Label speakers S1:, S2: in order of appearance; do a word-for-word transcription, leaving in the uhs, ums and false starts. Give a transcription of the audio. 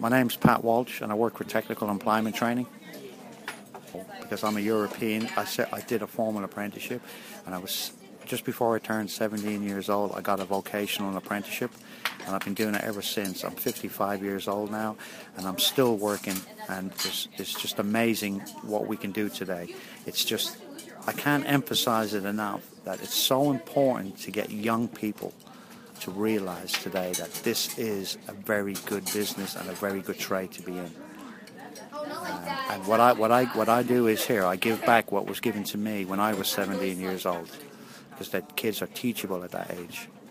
S1: My name's Pat Walsh, and I work with Technical Employment Training. Because I'm a European, I said I did a formal apprenticeship, and I was just before I turned seventeen years old. I got a vocational apprenticeship, and I've been doing it ever since. I'm fifty-five years old now, and I'm still working. And it's, it's just amazing what we can do today. It's just I can't emphasize it enough that it's so important to get young people to realize today that this is a very good business and a very good trade to be in. Uh, and what I what I what I do is here I give back what was given to me when I was seventeen years old, because that kids are teachable at that age.